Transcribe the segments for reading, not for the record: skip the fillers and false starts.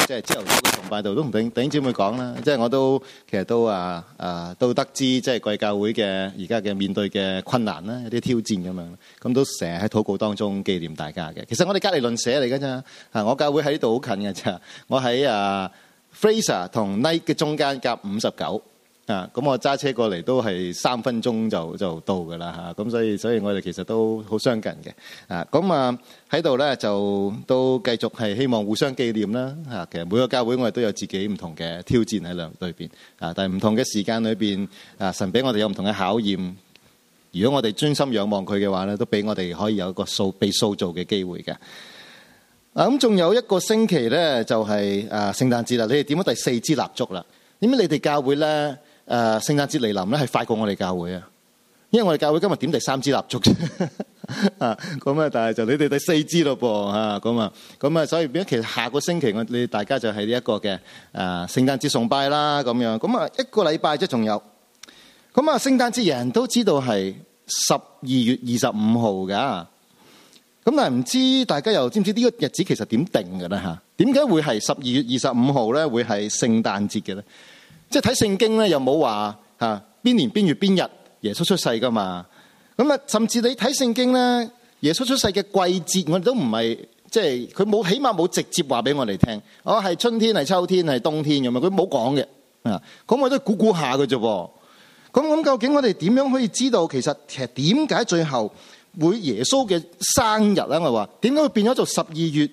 即係朝頭早嘅崇拜度都同弟兄姊妹講啦，即係我都其實都都得知即係貴教會嘅而家嘅面對嘅困難啦，有啲挑戰咁樣，咁都成日喺禱告當中紀念大家嘅。其實我哋隔離鄰舍嚟㗎咋，我教會喺呢度好近㗎咋，我喺Fraser 同 Knight 嘅中間夾59。咁我揸車過嚟都係3分鐘就到㗎啦嚇，咁所以我哋其實都好相近嘅。咁喺度咧就都繼續係希望互相紀念啦嚇。其實每個教會我哋都有自己唔同嘅挑戰喺裏邊但係唔同嘅時間裏邊神俾我哋有唔同嘅考驗。如果我哋專心仰望佢嘅話咧，都俾我哋可以有一個被塑造嘅機會嘅。咁仲有一個星期咧就係聖誕節啦，你哋點咗第4支蠟燭啦？點解你哋教會咧？聖誕節嚟臨咧係快過我哋教會啊，因為我哋教會今日點第3支蠟燭啫，咁但係就你哋第4支咯噃咁啊，所以變咗其實下個星期我哋大家就係呢一個嘅聖誕節崇拜啦咁樣，咁啊一個禮拜啫仲有，咁啊聖誕節人人都知道係12月25號噶，咁但係唔知大家又知唔知呢個日子其實點定嘅咧嚇？點解會係12月25號咧會係聖誕節嘅咧？即係睇聖經咧，又冇話邊年邊月邊日耶穌出世噶嘛？咁甚至你睇聖經咧，耶穌出世嘅季節，我哋都唔係即係佢冇，起碼冇直接話俾我哋聽。係春天、係秋天、係冬天咁樣，佢冇講嘅。咁我都估估下嘅啫噃。咁究竟我哋點樣可以知道其實點解最後會耶穌嘅生日咧？我話點解會變咗做12月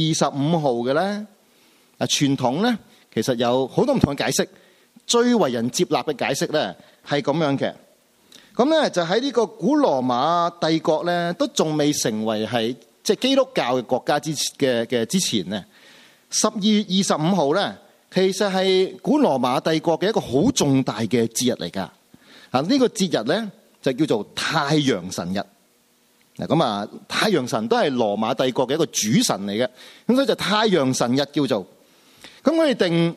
25號嘅咧？傳統咧其實有好多唔同嘅解釋。最為人接納嘅解釋咧係咁樣嘅，咁咧就喺呢個古羅馬帝國咧都仲未成為係即係基督教嘅國家之前咧，12月25號咧其實係古羅馬帝國嘅一個好重大嘅節日嚟噶。呢個節日咧就叫做太陽神日。咁太陽神都係羅馬帝國嘅一個主神嚟嘅，咁所以就太陽神日叫做。咁我哋定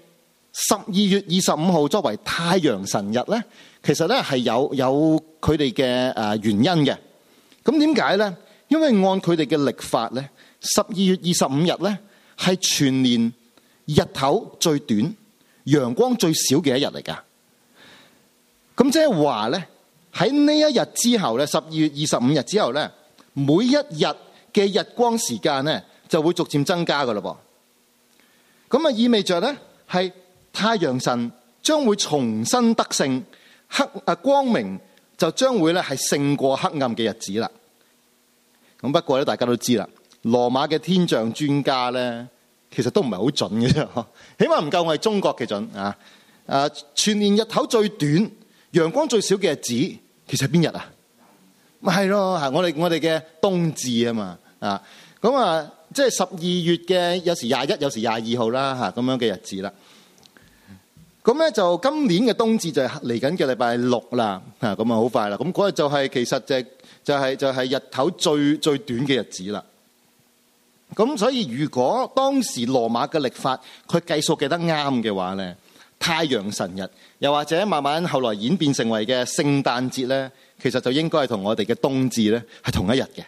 12月25號作為太陽神日咧，其實咧係有佢哋嘅原因嘅。咁點解咧？因為按佢哋嘅曆法咧，12月25日咧係全年日頭最短、陽光最少嘅一日嚟噶。咁即係話咧，喺呢一日之後咧，12月25日之後咧，每一日嘅日光時間咧就會逐漸增加噶咯噃。咁意味着咧係太陽神將會重新得勝，光明就將會咧係勝過黑暗嘅日子啦。咁不過咧，大家都知啦，羅馬嘅天象專家咧，其實都唔係好準嘅啫，起碼唔夠我哋中國嘅準啊！全年日頭最短、陽光最少嘅日子，其實係邊日啊？咪係咯，我哋嘅冬至啊嘛咁即係12月嘅有時21，有時22號啦咁樣嘅日子啦。咁咧就今年嘅冬至就係嚟緊嘅禮拜6啦，咁好快啦。咁嗰日就係其實就係日頭最短嘅日子啦。咁所以如果當時羅馬嘅曆法佢計數計得啱嘅話咧，太陽神日又或者慢慢後來演變成為嘅聖誕節咧，其實就應該係同我哋嘅冬至咧係同一日嘅。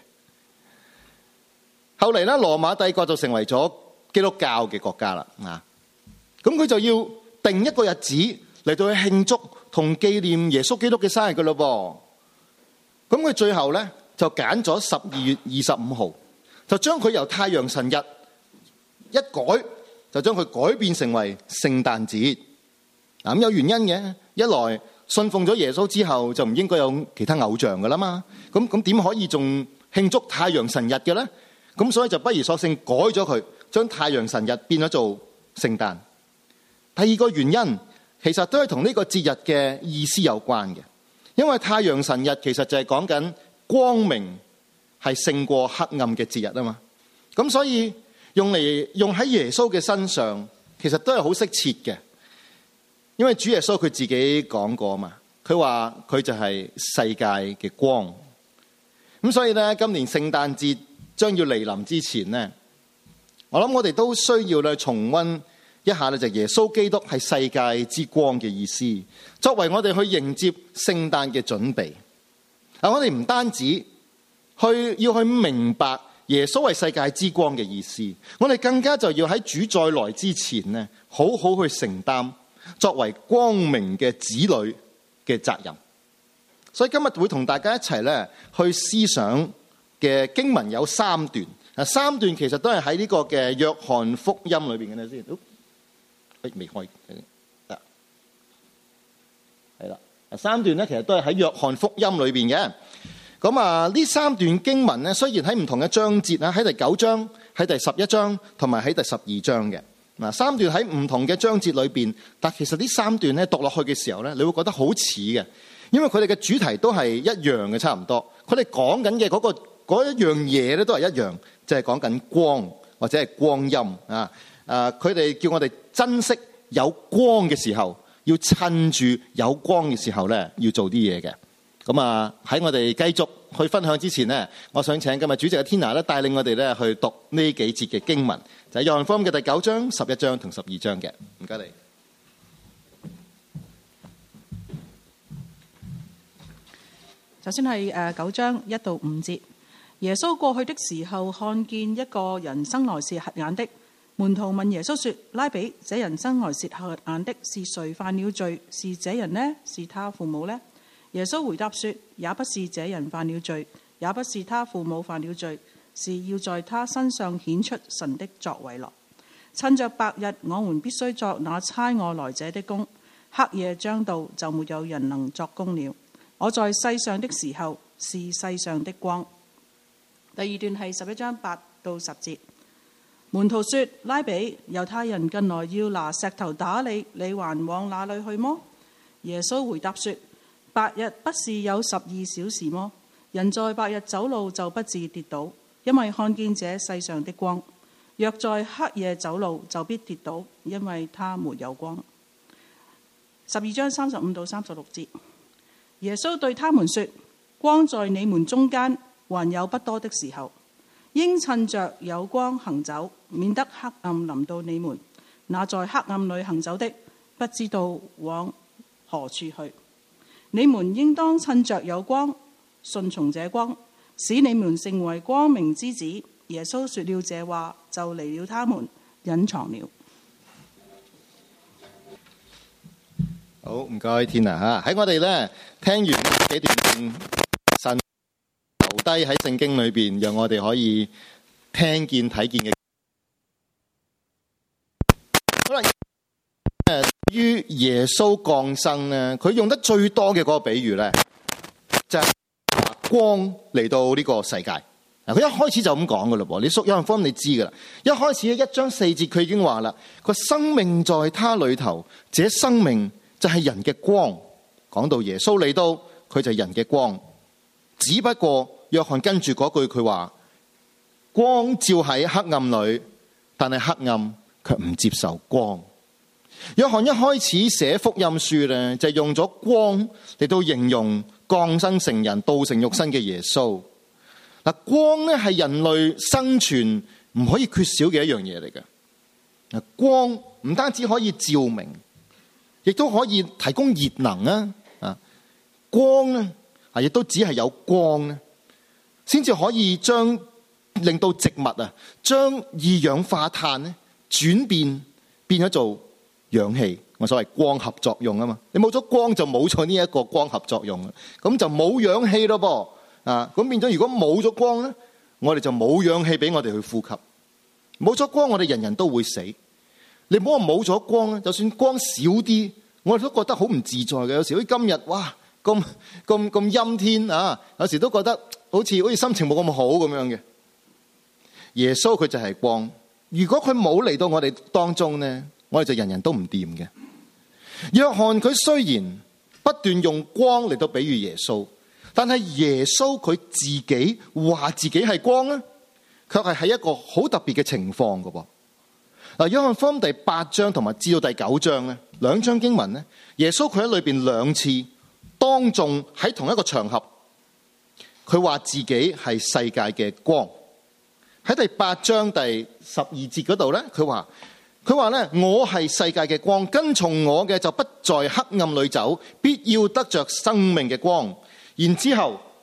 後嚟咧，羅馬帝國就成為咗基督教嘅國家啦。咁佢就要定一個日子嚟到去慶祝同紀念耶穌基督嘅生日噶咯噃。咁佢最後咧就揀咗12月25號，就將佢由太陽神日一改，就將佢改變成為聖誕節。咁有原因嘅，一來信奉咗耶穌之後就唔應該有其他偶像噶啦嘛。咁點可以仲慶祝太陽神日嘅咧？咁所以就不如索性改咗佢，將太陽神日變咗做聖誕。第二個原因其實都係同呢個節日嘅意思有關嘅，因為太陽神日其實就係講緊光明係勝過黑暗嘅節日啊嘛。咁所以用喺耶穌嘅身上，其實都係好適切嘅，因為主耶穌佢自己講過嘛，佢話佢就係世界嘅光。咁所以咧，今年聖誕節將要嚟臨之前呢，我諗我哋都需要咧重溫一下咧，就耶穌基督係世界之光嘅意思，作為我哋去迎接聖誕嘅準備。我哋唔單止要去明白耶穌係世界之光嘅意思，我哋更加就要喺主再來之前呢，好好去承擔作為光明嘅子女嘅責任。所以今日會同大家一齊咧去思想嘅經文有3段，3段其實都係喺呢個嘅約翰福音裏邊嘅先。未開，係啦，3段咧其實都係喺約翰福音裏邊嘅。咁啊，呢3段經文咧，雖然喺唔同嘅章節啦，喺第9章、喺第11章同埋喺第12章嘅嗱，3段喺唔同嘅章節裏邊，但其實呢3段咧讀落去嘅時候咧，你會覺得好似嘅，因為佢哋嘅主題都係一樣嘅，差唔多。佢哋講緊嘅嗰一樣嘢咧都係一樣，就係講緊光或者係光陰啊。佢哋叫我哋珍惜有光嘅時候，要趁住有光嘅時候咧，要做啲嘢嘅。咁啊，喺我哋繼續去分享之前呢，我想請今日主席嘅 Tina 咧帶領我哋咧去讀呢幾節嘅經文，就係約翰福音嘅第9章、11章同12章嘅。唔該你。 首先係9章1到5節。耶穌過去的時候，看見一個人生來是瞎眼的。門徒問耶穌說：拉比，這人生來是瞎眼的，是誰犯了罪？是這人呢？是他父母呢？耶穌回答說：也不是這人犯了罪，也不是他父母犯了罪，是要在他身上顯出神的作為來。趁着白日，我們必須作那差我來者的工；黑夜將到，就沒有人能作工了。我在世上的時候，是世上的光。第2段係11章8到10節。門徒說：拉比，猶太人近來要拿石頭打你，你還往哪裏去麼？耶穌回答說：白日不是有12小時麼？人在白日走路就不致跌倒，因為看見這世上的光；若在黑夜走路，就必跌倒，因為他沒有光。12章35到36節。耶穌對他們說：光在你們中間還有不多的時候，應趁着有光行走，免得黑暗臨到你們。那在黑暗裏行走的，不知道往何處去。你們應當趁着有光，順從這光，使你們成為光明之子。耶穌說了這話，就離了他們，隱藏了。 好，唔該，Tina嚇。喺我哋咧聽完幾段神留低喺聖經裏邊，讓我哋可以聽見睇見嘅。可能於耶穌降生咧，佢用得最多嘅嗰個比喻咧，就係光嚟到呢個世界。嗱，佢一開始就咁講噶啦噃，你讀約翰福音你知噶啦。一開始1章4節佢已經話啦，個生命在他裏頭，這生命就係人嘅光。講到耶穌嚟到，佢就係人嘅光。只不過約翰跟住嗰句佢話，光照喺黑暗裏，但係黑暗卻唔接受光。約翰一開始寫福音書咧，就用咗光嚟到形容降生成人、道成肉身嘅耶穌。嗱，光咧係人類生存唔可以缺少嘅一樣嘢嚟嘅。嗱，光唔單止可以照明，亦都可以提供熱能啊！啊，光咧啊，亦都只係有光咧，先至可以令到植物啊，將二氧化碳咧轉變咗做氧氣。我所謂光合作用啊嘛，你冇咗光就冇咗呢一個光合作用，咁就冇氧氣咯噃。啊，咁變咗如果冇咗光咧，我哋就冇氧氣俾我哋去呼吸。冇咗光，我哋人人都會死。你唔好話冇咗光咧，就算光少啲，我哋都覺得好唔自在嘅。有時好似今日，哇，咁陰天啊，有時都覺得好似心情冇咁好咁樣嘅。耶穌佢就係光，如果佢冇嚟到我哋當中咧，我哋就人人都唔掂嘅。約翰佢雖然不斷用光嚟到比喻耶穌，但係耶穌佢自己話自己係光咧，卻係喺一個好特別嘅情況㗎噃。嗱，約翰福音第8章同埋至到第9章咧，2章經文咧，耶穌佢喺裏邊2次當眾喺同一個場合，佢話自己係世界嘅光。喺第8章第12節嗰度咧，佢話咧，我係世界嘅光，跟從我嘅就不在黑暗裏走，必要得着生命嘅光。然之後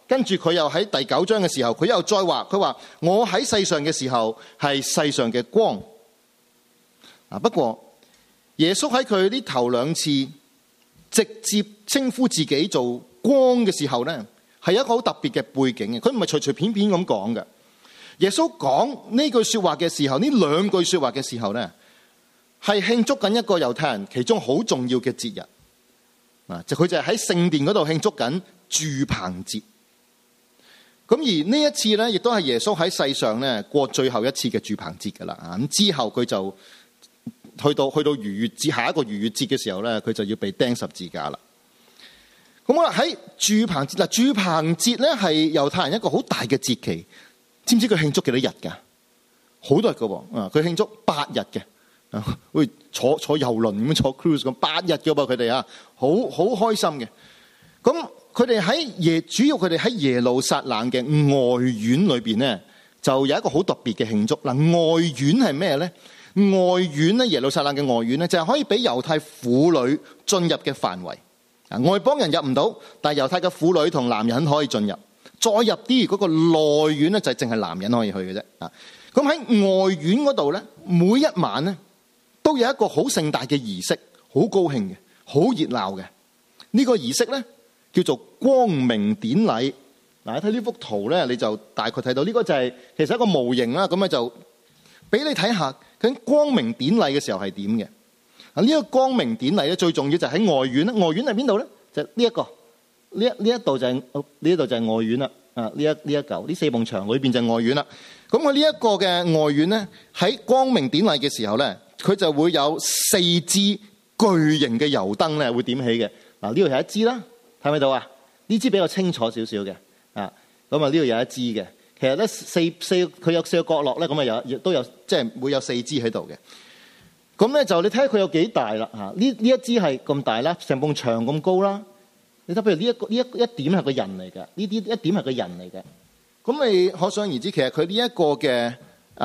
跟住佢又喺第9章嘅時候，佢又再話，佢話我喺世上嘅時候係世上嘅光。不過耶穌喺佢呢頭2次直接稱呼自己做光嘅時候呢，係一個好特別嘅背景嘅，佢唔係隨隨便便咁講嘅。耶穌講呢句說話嘅時候，呢2句說話嘅時候呢，係慶祝緊一個猶太人其中好重要嘅節日。佢就係喺聖殿嗰度慶祝緊住棚節。咁而呢一次呢，亦都係耶穌喺世上呢過最後一次嘅住棚節噶啦。咁之後佢就去到逾越節，下一個逾越節嘅時候呢，佢就要被釘十字架啦。咁我喺住棚節，住棚節呢係猶太人一個好大嘅節期。知唔知佢慶祝幾多日噶？好多日噶喎。佢慶祝8日嘅。會坐郵輪咁樣坐 cruise 咁8日嘅噃，佢哋啊，好開心嘅。咁佢哋主要佢哋喺耶路撒冷嘅外院裏邊咧，就有一個好特別嘅慶祝。嗱，外院係咩咧？外院咧，耶路撒冷嘅外院咧，就係可以俾猶太婦女進入嘅範圍。外邦人入唔到，但係猶太嘅婦女同男人可以進入。再入啲嗰個內院咧，就係淨係男人可以去嘅啫。咁喺外院嗰度咧，每一晚咧，都有一個好盛大嘅儀式，好高興嘅，好熱鬧嘅。呢個儀式咧叫做光明典禮。嗱，你睇呢幅圖咧，你就大概睇到呢個就係其實一個模型啦。咁咧就俾你睇下究竟光明典禮嘅時候係點嘅。呢個光明典禮咧最重要就係喺外院啦。外院係邊度咧？就呢一個，呢一度就係呢度就係外院啦。呢一嚿呢4埲牆裏邊就係外院啦。咁佢呢一個嘅外院咧，喺光明典禮嘅時候咧，佢就會有4支巨型嘅油燈咧，會點起嘅。嗱，呢度有一支啦，睇唔睇到啊？呢支比較清楚少少嘅，咁啊呢度有一支嘅。其實咧佢有4個角落咧，咁啊亦都有即係會有4支喺度嘅。咁咧就你睇下佢有幾大啦嚇？呢一支係咁大啦，成埲牆咁高啦。你睇譬如呢一點係個人嚟嘅，呢啲一點係個人嚟嘅。咁你可想而知，其實佢呢一個嘅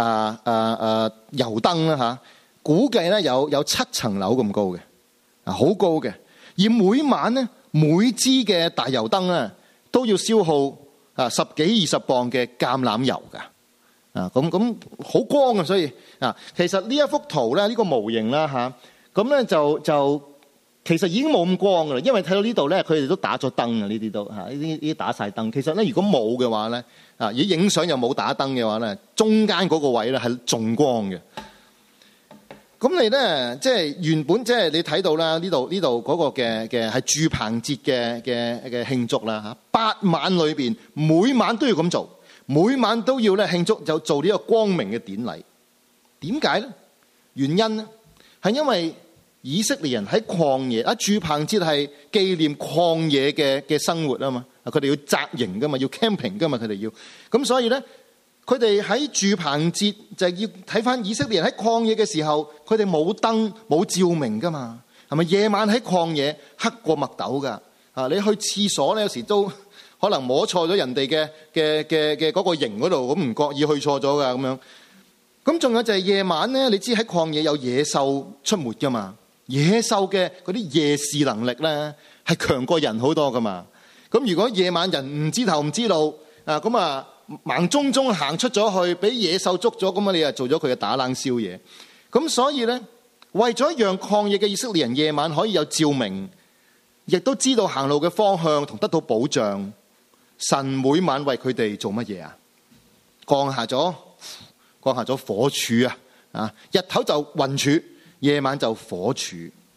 油燈啦嚇，估計咧有7層樓咁高嘅，好高嘅。而每晚咧，每支嘅大油燈咧都要消耗10幾20磅嘅橄欖油㗎。咁好光啊，所以其實呢一幅圖咧，呢個模型啦嚇，咁咧就其實已經冇咁光㗎啦，因為睇到呢度咧，佢哋都打咗燈啊，呢啲都呢啲打晒燈。其實咧，如果冇嘅話咧，而影相又冇打燈嘅話咧，中間嗰個位咧係仲光嘅。咁你咧即係原本即係你睇到啦，呢度嗰個嘅係住棚節嘅慶祝啦嚇。8晚裏邊每晚都要咁做，每晚都要咧慶祝，就做呢個光明嘅典禮。點解咧？原因咧係因為以色列人喺曠野住棚節係紀念曠野嘅生活啊嘛，佢哋要紮營噶嘛，要 camping 噶嘛，佢哋要咁，所以咧佢哋喺住棚節就係要睇翻以色列人喺曠野嘅時候，佢哋冇燈冇照明噶嘛，係咪夜晚喺曠野黑過墨斗噶？你去廁所咧有時都可能摸錯咗人哋嘅嗰個營嗰度，咁唔覺意去錯咗噶咁樣。咁仲有就係夜晚咧，你知喺曠野有野獸出沒噶嘛？野獸嘅嗰啲夜視能力咧係強過人好多噶嘛。咁如果夜晚人唔知頭唔知路咁盲中中行出咗去，俾野獸捉咗，咁你就做咗佢嘅打冷宵夜。咁所以咧，為咗讓曠野嘅以色列人夜晚可以有照明，亦都知道行路嘅方向同得到保障，神每晚為佢哋做乜嘢啊？降下咗火柱啊！日頭就雲柱，夜晚就火柱。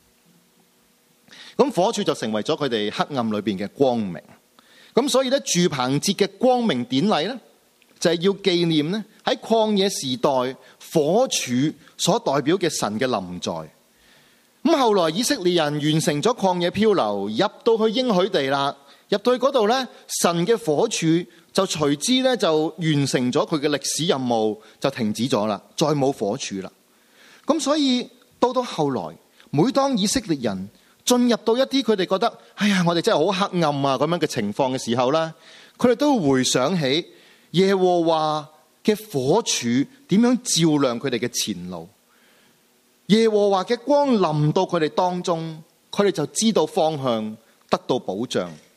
咁火柱就成為咗佢哋黑暗裏邊嘅光明。咁所以咧，住棚節嘅光明典禮咧，就係要紀念咧喺曠野時代火柱所代表嘅神嘅臨在。咁後來以色列人完成咗曠野漂流，入到去應許地啦，入到去嗰度咧，神嘅火柱就隨之咧就完成咗佢嘅歷史任務，就停止咗啦，再冇火柱啦。咁所以到後來，每當以色列人進入到一啲佢哋覺得哎呀我哋真係好黑暗啊咁樣嘅情況嘅時候啦，佢哋都會回想起耶和華嘅火柱點樣照亮佢哋嘅前路，耶和華嘅光臨到佢哋當中，佢哋就知道方向，得到保障。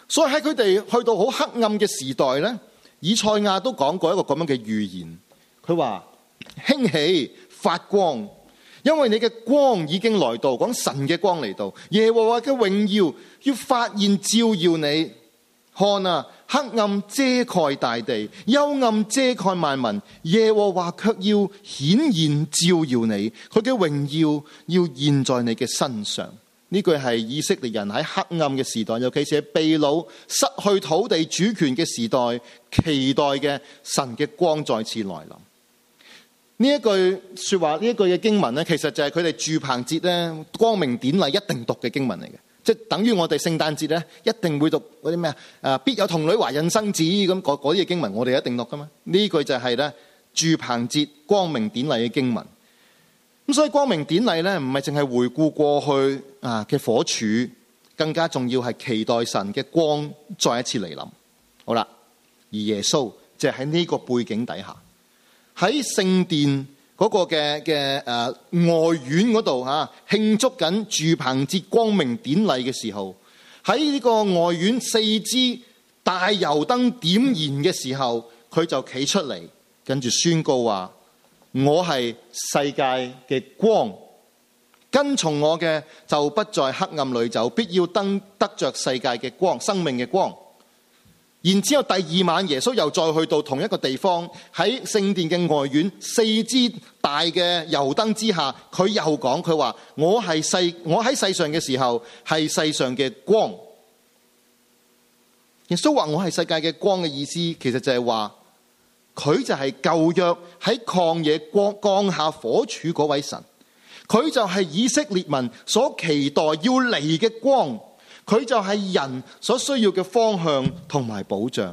所以喺佢哋去到好黑暗嘅時代咧，以賽亞都講過一個咁樣嘅預言。佢話興起發光，因為你嘅光已經來到，講神嘅光嚟到，耶和華嘅榮耀要發現照耀你。看啊，黑暗遮蓋大地，幽暗遮蓋萬民，耶和華卻要顯現照耀你，佢嘅榮耀要現在你嘅身上。呢句係以色列人喺黑暗嘅時代，尤其是喺被擄失去土地主權嘅時代，期待嘅神嘅光再次來臨。呢一句說話，呢一句嘅經文咧，其實就係佢哋住棚節咧光明典禮一定讀嘅經文嚟嘅，即係等於我哋聖誕節咧一定會讀嗰啲咩必有童女懷孕生子咁嗰啲嘅經文，我哋一定讀噶嘛。呢句就係咧住棚節光明典禮嘅經文。咁所以光明典禮咧唔係淨係回顧過去嘅火柱，更加重要係期待神嘅光再一次嚟臨。好啦，而耶穌就喺呢個背景底下，喺聖殿嗰個嘅外院嗰度慶祝緊住棚節光明典禮嘅時候，喺呢個外院4支大油燈點燃嘅時候，佢就企出嚟，跟住宣告話：我係世界嘅光，跟從我嘅就不在黑暗裏走，必要得着世界嘅光，生命嘅光。然之後第二晚，耶穌又再去到同一個地方，喺聖殿嘅外院4支大嘅油燈之下，佢又講，佢話我喺世上嘅時候係世上嘅光。耶穌話我係世界嘅光嘅意思，其實就係話佢就係舊約喺曠野降下火柱嗰位神，佢就係以色列民所期待要嚟嘅光，佢就係人所需要嘅方向同埋保障。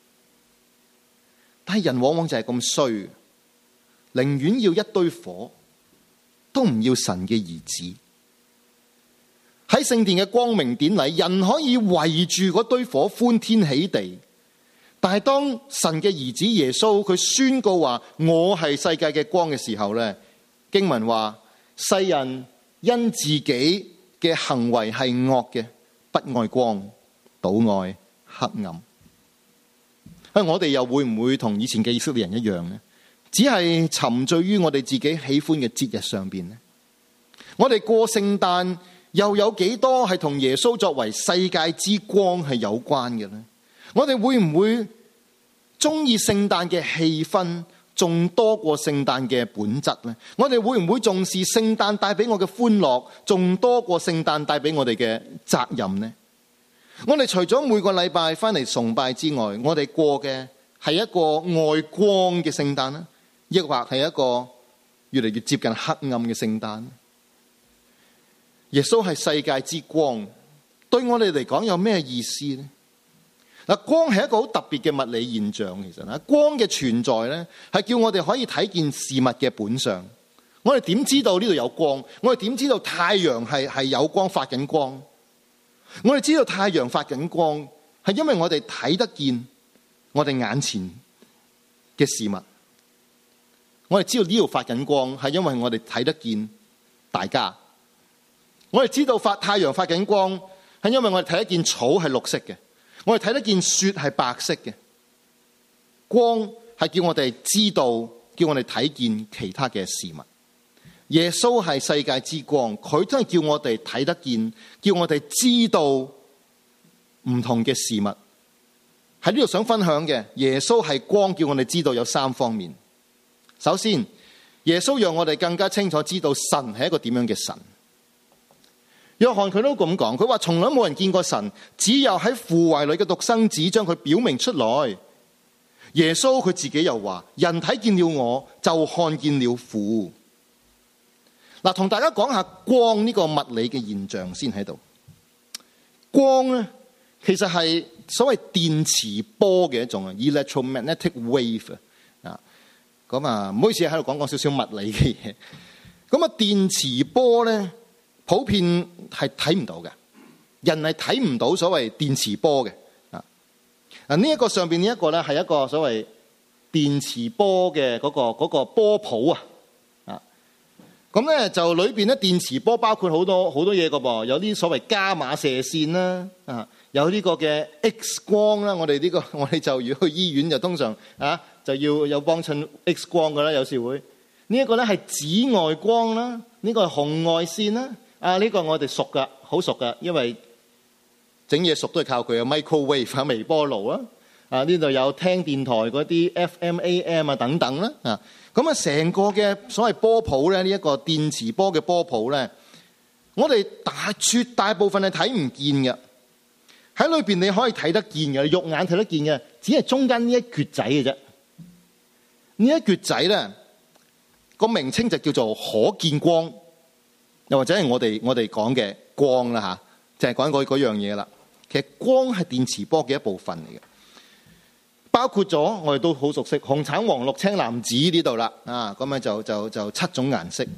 但係人往往就係咁衰，寧願要一堆火，都唔要神嘅兒子。喺聖殿嘅光明典禮，人可以圍住嗰堆火歡天喜地，但係當神嘅兒子耶穌佢宣告話我係世界嘅光嘅時候咧，經文話世人因自己嘅行為係惡嘅，不愛光，倒愛黑暗。我哋又會唔會同以前嘅以色列人一樣呢？只係沉醉於我哋自己喜歡嘅節日上邊呢？我哋過聖誕又有幾多係同耶穌作為世界之光係有關嘅呢？我哋會唔會中意聖誕嘅氣氛仲多過聖誕嘅本質呢？我哋會唔會重視聖誕帶俾我嘅歡樂仲多過聖誕帶俾我哋嘅責任呢？我哋除咗每個禮拜翻嚟崇拜之外，我哋過嘅係一個愛光嘅聖誕呢，抑或係一個越嚟越接近黑暗嘅聖誕？耶穌係世界之光，對我哋嚟講有咩意思呢？光係一個好特別嘅物理現象，其實光嘅存在咧，係叫我哋可以睇見事物嘅本相。我哋點知道呢度有光？我哋點知道太陽係有光發緊光？我哋知道太陽發緊光，係因為我哋睇得見我哋眼前嘅事物。我哋知道呢度發緊光，係因為我哋睇得見大家。我哋知道太陽發緊光，係因為我哋睇得見草係綠色嘅，我哋睇得見雪係白色嘅。光係叫我哋知道，叫我哋睇見其他嘅事物。耶穌係世界之光，佢真係叫我哋睇得見，叫我哋知道唔同嘅事物。喺呢度想分享嘅，耶穌係光，叫我哋知道有3方面。首先，耶穌讓我哋更加清楚知道神係一個點樣嘅神。約翰佢都咁講，佢話從來冇人見過神，只有喺父懷裏嘅獨生子將佢表明出來。耶穌佢自己又話，人睇見了我，就看見了父。嗱，同大家講下光呢個物理嘅現象先喺度。光咧，其實係所謂電磁波嘅一種 electromagnetic wave 啊。咁啊，唔好意思喺度講少少物理嘅嘢。咁啊，電磁波咧，普遍係睇唔到嘅，人係睇唔到所謂電磁波嘅。呢一個上邊呢一個咧，係一個所謂電磁波嘅嗰個波譜啊。咁咧就裏邊咧電磁波包括好多嘢噶噃，有啲所謂伽馬射線啦， 有呢個嘅 X 光啦。我哋就如果去醫院就通常就要有幫襯 X 光噶啦，有時會。呢一個咧係紫外光啦，呢個係紅外線啦。呢個我哋熟噶，好熟噶，因為整嘢熟都係靠佢嘅 microwave 微波爐啊。呢度有聽電台嗰啲 FM、AM 等等啦。咁成個嘅所謂波譜咧，呢一個電磁波嘅波譜咧，我哋絕大部分係睇唔見嘅。喺裏邊你可以睇得見嘅，肉眼睇得見嘅，只係中間呢一橛仔嘅啫。呢一橛仔咧，個名稱就叫做可見光，又或者係我哋講嘅光啦就係講嗰樣嘢啦。其實光係電磁波嘅一部分嚟嘅，包括咗我哋都好熟悉紅橙黃綠青藍紫呢度啦。咁樣就7種顏色。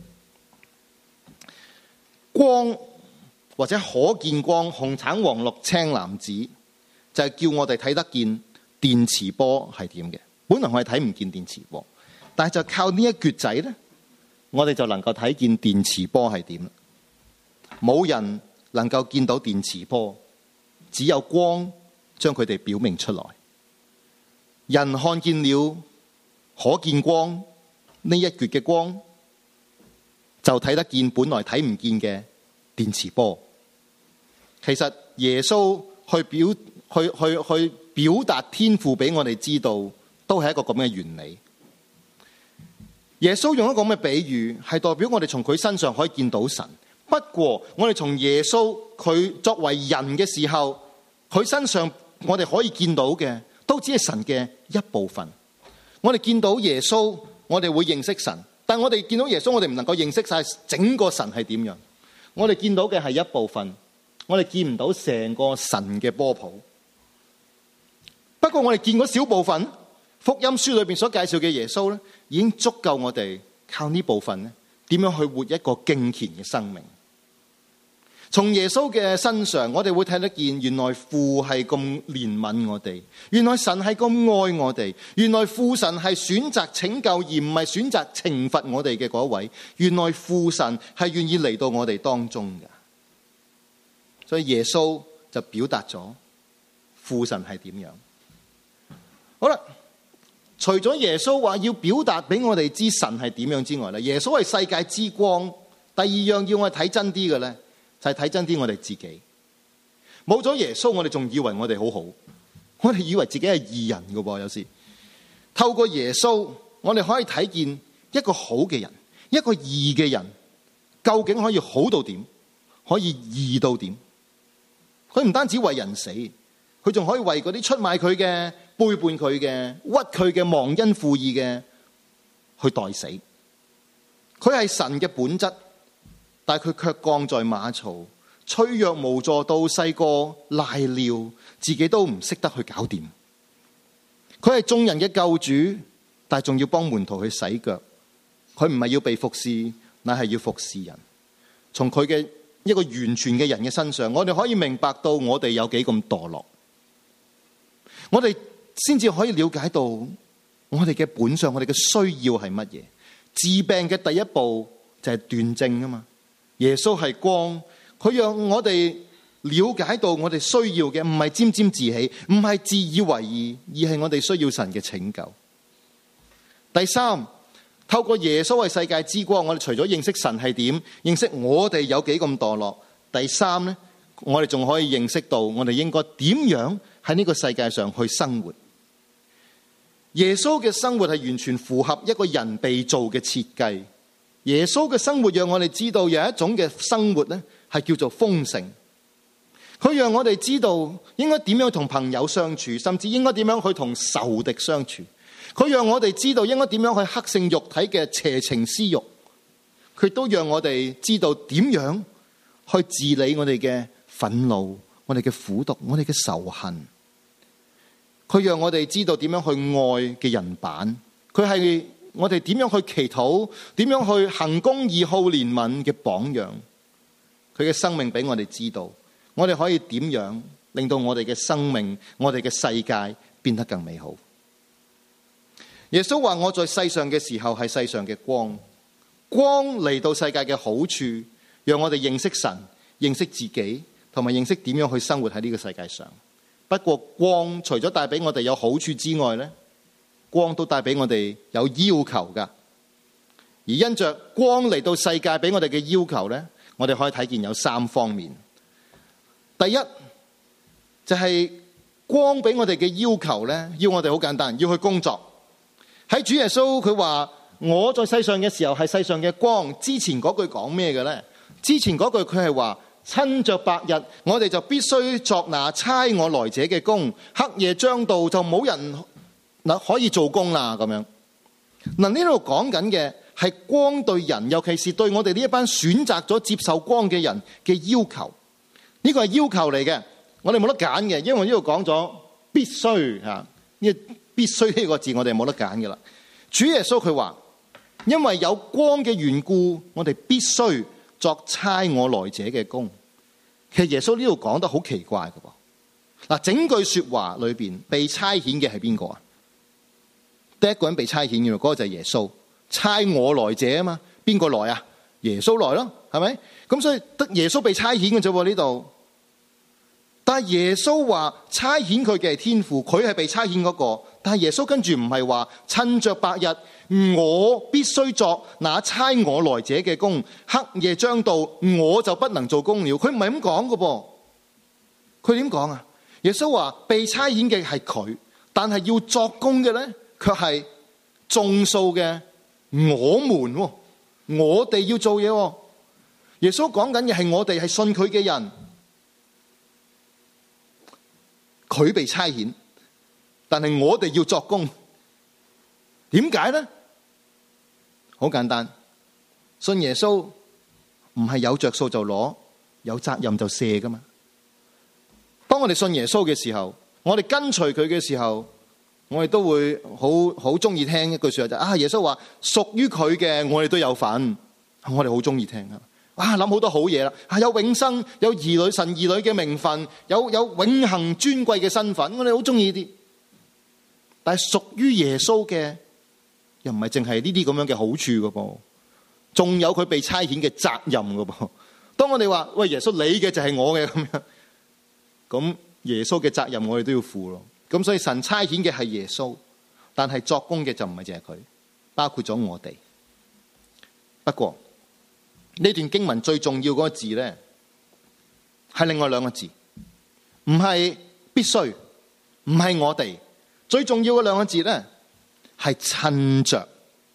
光或者可見光，紅橙黃綠青藍紫，就係叫我哋睇得見電磁波係點嘅。本來我哋睇唔見電磁波，但係就靠呢一橛仔咧，我哋就能夠睇見電磁波係點。冇人能夠見到電磁波，只有光將佢哋表明出來。人看見了可見光呢一橛嘅光，就睇得見本來睇唔見嘅電磁波。其實耶穌去表達天父俾我哋知道，都係一個咁嘅原理。耶穌用一個咁嘅比喻，係代表我哋從佢身上可以見到神。不過我哋從耶穌佢作為人嘅時候，佢身上我哋可以見到嘅，都只係神嘅一部分。我哋見到耶穌，我哋會認識神，但我哋見到耶穌，我哋唔能夠認識晒整個神係點樣。我哋見到嘅係一部分，我哋見唔到成個神嘅波譜。不過我哋見過小部分，福音書裏邊所介紹嘅耶穌咧，已經足夠我哋靠呢部分咧，點樣去活一個敬虔嘅生命。從耶穌嘅身上，我哋會睇得見，原來父係咁憐憫我哋，原來神係咁愛我哋，原來父神係選擇拯救而唔係選擇懲罰我哋嘅嗰位，原來父神係願意嚟到我哋當中嘅。所以耶穌就表達咗父神係點樣。好啦，除咗耶穌話要表達俾我哋知神係點樣之外咧，耶穌係世界之光。第二樣要我哋睇真啲嘅咧，就係睇真啲我哋自己。冇咗耶穌，我哋仲以為我哋好好，我哋以為自己係義人㗎噃。有時透過耶穌，我哋可以睇見一個好嘅人，一個義嘅人，究竟可以好到點，可以義到點。佢唔單止為人死，佢仲可以為嗰啲出賣佢嘅、背叛佢嘅、屈佢嘅、忘恩負義嘅去代死。佢係神嘅本質，但係佢卻降在馬槽，脆弱無助到細個賴尿，自己都唔識得去搞掂。佢係眾人嘅救主，但係仲要幫門徒去洗腳。佢唔係要被服侍，乃係要服侍人。從佢嘅一個完全嘅人嘅身上，我哋可以明白到我哋有幾咁墮落，我哋先至可以了解到我哋嘅本相，我哋嘅需要係乜嘢。治病嘅第一步就係斷症啊嘛。耶穌係光，佢讓我哋了解到我哋需要嘅唔係沾沾自喜，唔係自以為義，而係我哋需要神嘅拯救。第三，透過耶穌係世界之光，我哋除咗認識神係點，認識我哋有幾咁墮落。第三呢，我哋仲可以認識到我哋應該點樣喺呢個世界上去生活。耶穌嘅生活係完全符合一個人被造嘅設計。耶穌嘅生活讓我哋知道有一種嘅生活呢係叫做豐盛。佢讓我哋知道應該點樣同朋友相處，甚至應該點樣去同仇敵相處。佢讓我哋知道應該點樣去克勝肉體嘅邪情私欲。佢都讓我哋知道點樣去治理我哋嘅憤怒、我哋嘅苦毒、我哋嘅仇恨。佢讓我哋知道點樣去愛嘅人版。佢係我哋點樣去祈禱、點樣去行公義、好憐憫嘅榜樣。佢嘅生命俾我哋知道，我哋可以點樣令到我哋嘅生命、我哋嘅世界變得更美好。耶穌話：我在世上嘅時候係世上嘅光，光嚟到世界嘅好處，讓我哋認識神、認識自己， 同埋認識點樣去生活喺呢個世界上。不過光除咗帶俾我哋有好處之外咧，光都帶俾我哋有要求噶。而因着光嚟到世界俾我哋嘅要求咧，我哋可以睇見有3方面。第一就係光俾我哋嘅要求咧，要我哋好簡單，要去工作。喺主耶穌佢話我在世上嘅時候係世上嘅光，之前嗰句講咩嘅咧？之前嗰句佢係話趁着白日，我哋就必須作那差我來者嘅工，黑夜將到就冇人可以做工啦咁樣。嗱，呢度講緊嘅係光對人，尤其是對我哋呢一班選擇咗接受光嘅人嘅要求。呢個係要求嚟嘅，我哋冇得揀嘅，因為呢度講咗必須吓，呢必須呢個字我哋冇得揀嘅啦。主耶穌佢話，因為有光嘅緣故，我哋必須作差我來者嘅工。其實耶穌呢度講得好奇怪嘅噃。嗱，整句說話裏邊被差遣嘅係邊個啊？第一個人被差遣嘅嗰個就係耶穌，差我來者啊嘛，邊個來啊？耶穌來咯，係咪？咁所以得耶穌被差遣嘅啫喎呢度。但係耶穌話差遣佢嘅係天父，佢係被差遣嗰個。但係耶穌跟住唔係話趁着白日，我必須作那差我來者嘅工，黑夜將到我就不能做工了。佢唔係咁講嘅噃。佢點講啊？耶穌話被差遣嘅係佢，但係要作工嘅咧，卻係眾數嘅我們。我哋要做嘢。耶穌講緊嘅係我哋係信佢嘅人。佢被差遣，但係我哋要作工。點解呢？好簡單，信耶穌唔係有着數就攞，有責任就卸噶嘛。當我哋信耶穌嘅時候，我哋跟隨佢嘅時候，我哋都會好中意聽一句說話，就係耶穌話屬於佢嘅我哋都有份。我哋好中意聽啊，諗好多好嘢啦！有永生，有兒女神兒女嘅名分，有永恆尊貴嘅身份，我哋好中意呢啲。但係屬於耶穌嘅，又唔係淨係呢啲咁樣嘅好處噶噃，仲有佢被差遣嘅責任噶噃。當我哋話喂，耶穌你嘅就係我嘅咁樣，咁耶穌嘅責任我哋都要負咯。咁所以神差遣嘅係耶穌，但係作工嘅就唔係淨係佢，包括咗我哋。不過呢段經文最重要嗰個字咧，係另外2個字，唔係必須，唔係我哋。最重要嘅2個字咧，係趁着。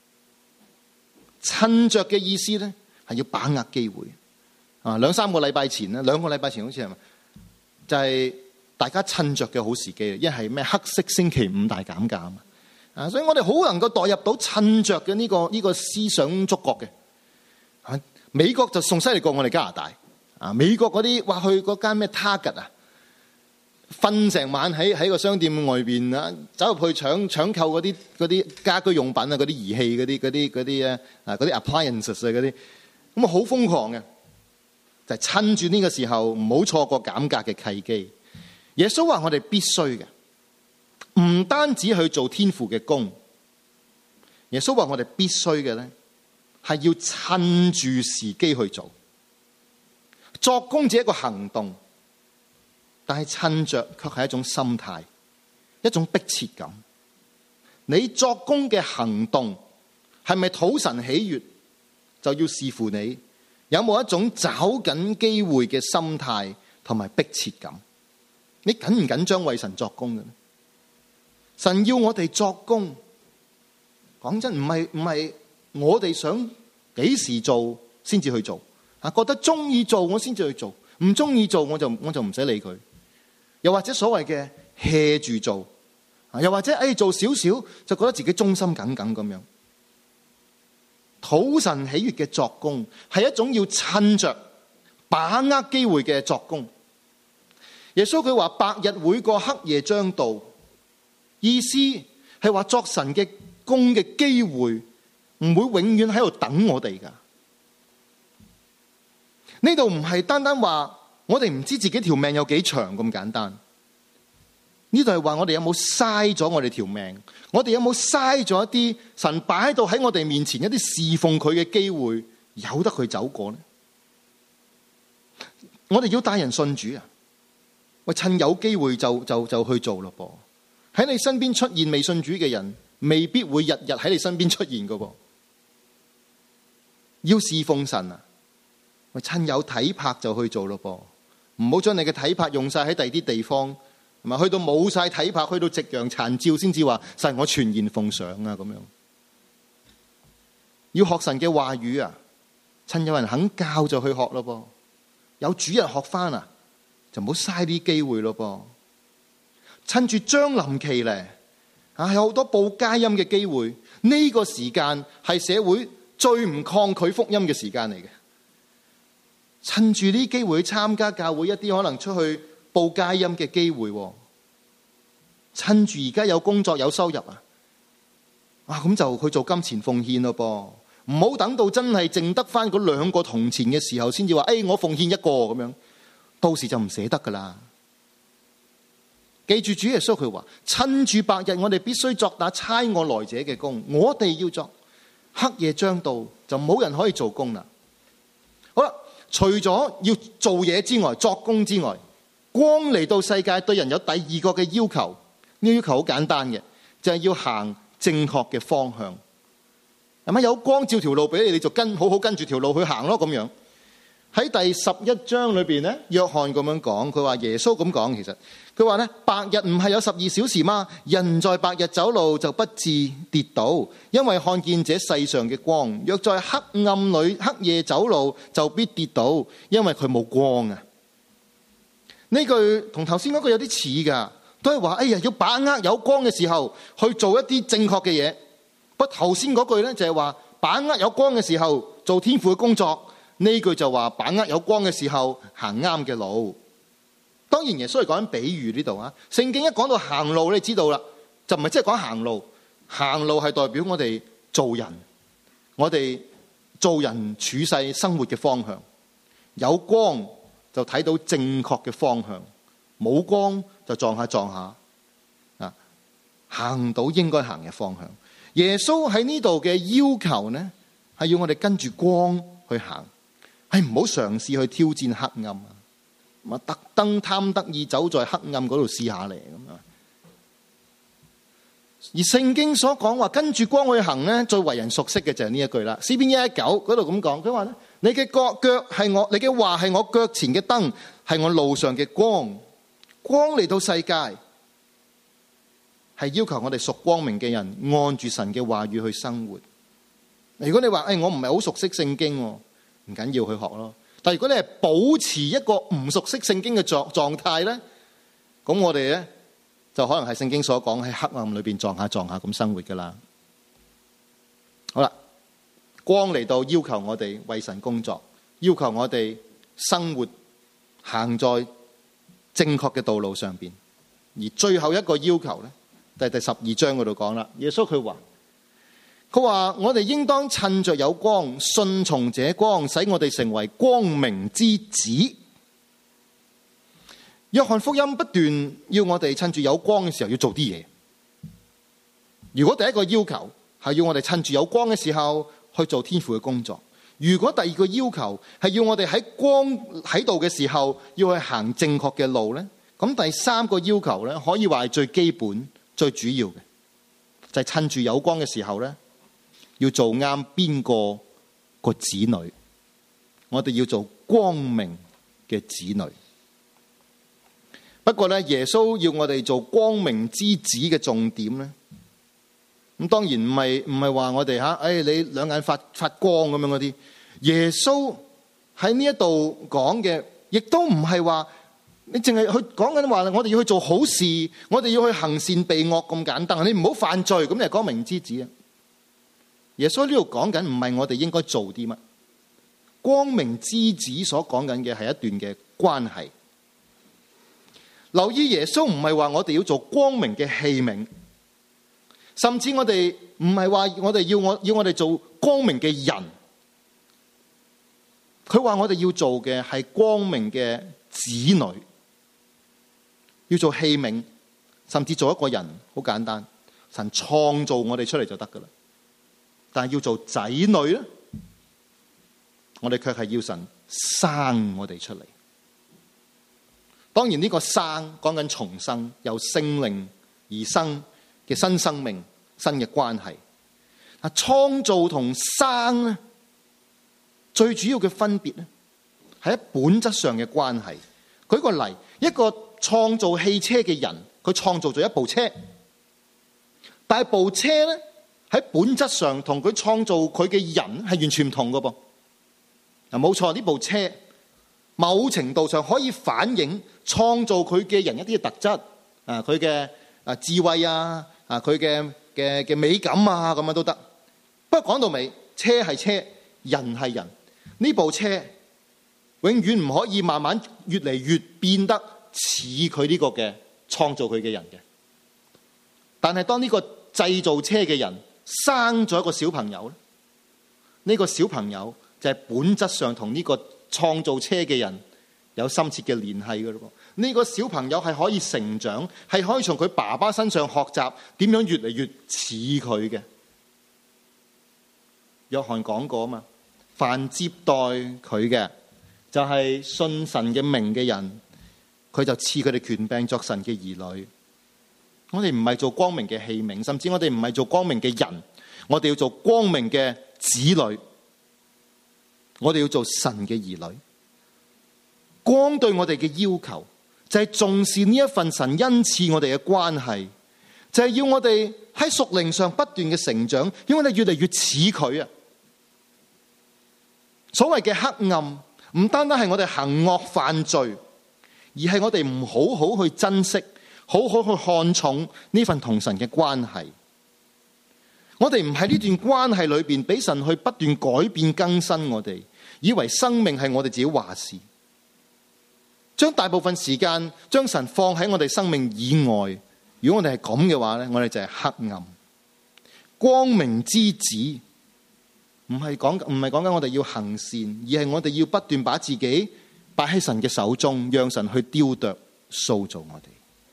趁着嘅意思咧，係要把握機會。2-3個禮拜前咧，2個禮拜前好似係咪？就係大家趁着嘅好時機。一係咩黑色星期5大減價啊！所以我哋好能夠代入到趁着嘅呢個思想觸覺嘅。美國就仲犀利過我哋加拿大啊！美國嗰啲話去嗰間咩 Target 啊，瞓成晚喺個商店外邊啊，走入去搶購嗰啲家居用品啊，嗰啲儀器嗰啲 appliances 啊嗰啲，咁啊好瘋狂嘅，就係趁住呢個時候唔好錯過減價嘅契機。耶穌話我哋必須嘅，唔單止去做天父嘅工。耶穌話我哋必須嘅咧，係要趁住時機去做。作工只係一個行動，但係趁着卻係一種心態，一種迫切感。你作工嘅行動係咪討神喜悅，就要視乎你有冇一種找緊機會嘅心態同埋迫切感。你緊唔緊張為神作工嘅呢？神要我哋作工，講真唔係我哋想幾時做先至去做啊？覺得中意做我先至去做，唔中意做我就唔使理佢。又或者所謂嘅 hea 住做啊，又或者做少少就覺得自己忠心耿耿咁樣。討神喜悅嘅作工係一種要趁着把握機會嘅作工。耶穌佢話白日會過，黑夜將到，意思係話作神嘅工嘅機會唔會永遠喺度等我哋噶。呢度唔係單單話我哋唔知自己條命有幾長咁簡單，呢度係話我哋有冇嘥咗我哋條命，我哋有冇嘥咗一啲神擺喺度喺我哋面前一啲侍奉佢嘅機會，由得佢走過呢？ 我哋要帶人信主啊！喂，趁有機會就去做咯噃。喺你身邊出現未信主嘅人，未必會日日喺你身邊出現噶噃。要侍奉神啊！喂，趁有體魄就去做咯噃，唔好將你嘅體魄用晒喺第二啲地方，係咪？去到冇晒體魄，去到夕陽殘照先至話神我全然奉上啊咁樣。要學神嘅話語啊！趁有人肯教就去學咯噃。有主日學翻啊，就唔好嘥啲機會咯噃。趁住將臨期咧，有好多報佳音嘅機會。呢個時間係社會最唔抗拒福音嘅時間嚟嘅。趁住呢機會去參加教會一啲可能出去報佳音嘅機會。趁住而家有工作有收入啊，咁就去做金錢奉獻咯噃。唔好等到真係剩得翻嗰2個銅錢嘅時候，先至話我奉獻1個咁樣，到時就唔捨得噶啦。記住主耶穌佢話：趁住白日，我哋必須作那差我來者嘅工。我哋要作，黑夜將到，就冇人可以做工啦。好啦，除咗要做嘢之外，作工之外，光嚟到世界對人有第2個嘅要求。呢個要求好簡單嘅，就係要行正確嘅方向。係咪有光照條路俾你，你就好好跟住條路去行咯咁樣。喺第11章裏邊咧，約翰咁樣講，佢話耶穌咁講，其實佢話咧，白日唔係有12小時嗎？人在白日走路就不致跌倒，因為看見這世上嘅光。若在黑暗裏黑夜走路，就必跌倒，因為佢冇光啊。呢句同頭先嗰句有啲似噶，都係話要把握有光嘅時候去做一啲正確嘅嘢。不過頭先嗰句咧就係話把握有光嘅時候做天父嘅工作，呢句就話把握有光嘅時候行啱嘅路。當然耶穌係講緊比喻呢度啊。聖經一講到行路，你知道啦，就唔係即係講行路。行路係代表我哋做人，我哋做人處世生活嘅方向。有光就睇到正確嘅方向，冇光就撞下啊，行到應該行嘅方向。耶穌喺呢度嘅要求呢，係要我哋跟住光去行，係唔好嘗試去挑戰黑暗啊！特登貪得意走在黑暗嗰度試下嚟咁啊！而聖經所講話跟住光去行呢，最為人熟悉嘅就係呢一句啦。詩篇119嗰度咁講，佢話咧：你嘅腳係我，你嘅話係我腳前嘅燈，係我路上嘅光。光嚟到世界，係要求我哋屬光明嘅人按住神嘅話語去生活。如果你話我唔係好熟悉聖經，唔緊要去學咯。但如果你係保持一個唔熟悉聖經嘅狀態咧，咁我哋咧就可能係聖經所講喺黑暗裏邊撞下咁生活噶啦。好啦，光嚟到要求我哋為神工作，要求我哋生活行在正確嘅道路上邊。而最後一個要求咧，第12章嗰度講啦，耶穌佢話我哋應當趁着有光，順從這光，使我哋成為光明之子。約翰福音不斷要我哋趁住有光嘅時候要做啲嘢。如果第一個要求係要我哋趁住有光嘅時候去做天父嘅工作，如果第二個要求係要我哋喺光喺度嘅時候要去行正確嘅路呢，咁第三個要求呢，可以話係最基本最主要嘅，就係趁住有光嘅時候呢，要做啱邊個子女。我哋要做光明嘅子女。不過咧，耶穌要我哋做光明之子嘅重點咧，咁當然唔係話我哋你兩眼發光咁樣嗰啲。耶穌喺呢一度講嘅，亦都唔係話你淨係去講緊話，我哋要去做好事，我哋要去行善避惡咁簡單。你唔好犯罪，咁你係光明之子啊！耶穌呢度講緊唔係我哋應該做啲乜，光明之子所講緊嘅係一段嘅關係。留意耶穌唔係話我哋要做光明嘅器皿，甚至我哋唔係話我哋要我哋做光明嘅人。佢話我哋要做嘅係光明嘅子女，要做器皿，甚至做一個人好簡單，神創造我哋出嚟就得噶啦。但係要做仔女咧，我哋卻係要神生我哋出嚟。 當然呢個生講緊重生，由聖靈而生嘅新生命、新嘅關係。創造同生咧，最主要嘅分別咧，係喺本質上嘅關係。舉個例，一個創造汽車嘅人，佢創造咗一部車，但係部車咧喺本質上同佢創造佢嘅人係完全唔同㗎噃。嗱，冇錯，呢部車某程度上可以反映創造佢嘅人一啲嘅特質，佢嘅智慧啊，佢嘅美感啊，咁樣都得。不過講到尾，車係車，人係人，呢部車永遠唔可以慢慢越嚟越變得似佢呢個嘅創造佢嘅人嘅。但係當呢個製造車嘅人生咗一個小朋友咧，呢個小朋友就係本質上同呢個創造車嘅人有深切嘅聯繫嘅咯。呢個小朋友係可以成長，係可以從佢爸爸身上學習點樣越嚟越似佢嘅。約翰講過啊嘛，凡接待佢嘅就係信神嘅名嘅人，佢就賜佢哋權柄作神嘅兒女。我哋唔係做光明嘅器皿，甚至我哋唔係做光明嘅人，我哋要做光明嘅子女，我哋要做神嘅兒女。光對我哋嘅要求就係重視呢一份神恩賜我哋嘅關係，就係要我哋喺屬靈上不斷嘅成長，要我哋越嚟越似佢啊！所謂嘅黑暗唔單單係我哋行惡犯罪，而係我哋唔好好去珍惜，好好去看重呢份同神嘅關係。我哋唔喺呢段關係裏邊俾神去不斷改變更新我哋，以為生命係我哋自己話事，將大部分時間將神放喺我哋生命以外。如果我哋係咁嘅話咧，我哋就係黑暗。光明之子唔係講緊我哋要行善，而係我哋要不斷把自己擺喺神嘅手中，讓神去雕琢塑造我哋。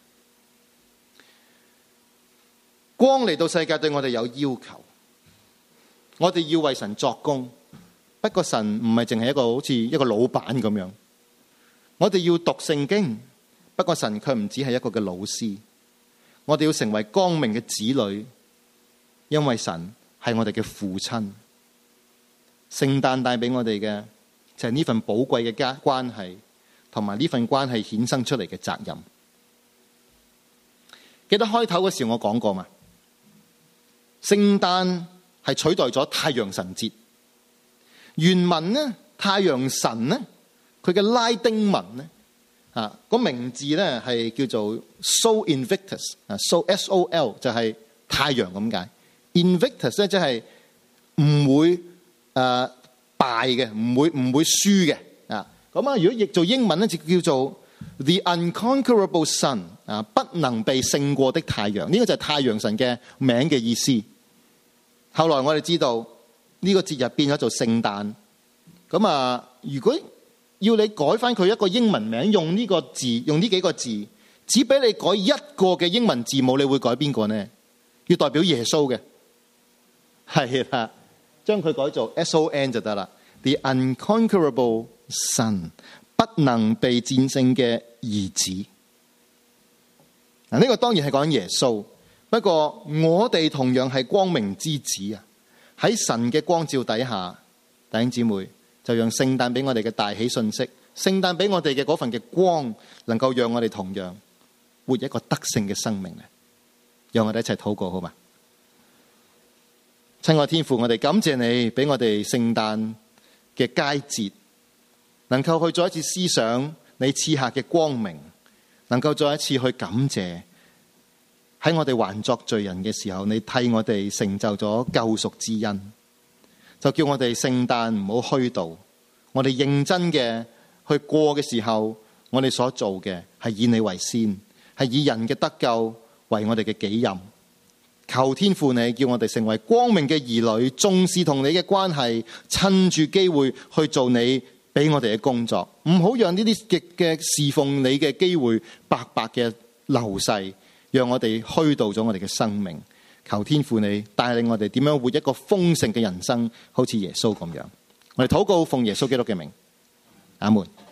光嚟到世界對我哋有要求，我哋要為神作工。不過神唔係淨係一個好似一個老闆咁樣，我哋要讀聖經。不過神卻唔只係一個嘅老師，我哋要成為光明嘅子女，因為神係我哋嘅父親。聖誕帶俾我哋嘅就係呢份寶貴嘅關係，同埋呢份關係衍生出嚟嘅責任。記得開頭嗰時我講過嘛，聖誕係取代咗太陽神節。原文呢，太陽神呢，佢嘅拉丁文呢，個名字呢係叫做 Sol Invictus，Sol 就係太陽咁解。Invictus 咧即係唔會敗嘅，唔會輸嘅。咁啊，如果譯做英文咧，就叫做 The Unconquerable Sun， 不能被勝過的太陽。呢個就係太陽神嘅名嘅意思。後來我哋知道呢個節日變咗做聖誕。咁啊，如果要你改翻佢一個英文名，用呢個字，用呢幾個字，只俾你改一個嘅英文字母，你會改邊個呢？要代表耶穌嘅，係啦，將佢改做 SON 就得啦。The Unconquerable Son， 不能被戰勝嘅兒子。嗱，呢個當然係講緊耶穌。不過我哋同樣係光明之子啊！喺神嘅光照底下，弟兄姊妹，就讓聖誕俾我哋嘅大喜訊息，聖誕俾我哋嘅嗰份嘅光，能夠讓我哋同樣活一個得勝嘅生命咧。讓我哋一齊禱告好嘛？親愛天父，我哋感謝你俾我哋聖誕嘅佳節，能夠去再一次思想你賜下嘅光明，能夠再一次去感謝喺我哋還作罪人嘅時候，你替我哋成就咗救贖之恩。就叫我哋聖誕唔好虛度，我哋認真嘅去過嘅時候，我哋所做嘅係以你為先，係以人嘅得救為我哋嘅己任。求天父你叫我哋成為光明嘅兒女，重視同你嘅關係，趁住機會去做你俾我哋嘅工作，唔好讓呢啲嘅侍奉你嘅機會白白嘅流逝，讓我哋虛度咗我哋嘅生命。求天父你帶領我哋點樣活一個豐盛嘅人生，好似耶穌咁樣。我哋禱告奉耶穌基督嘅名，阿門。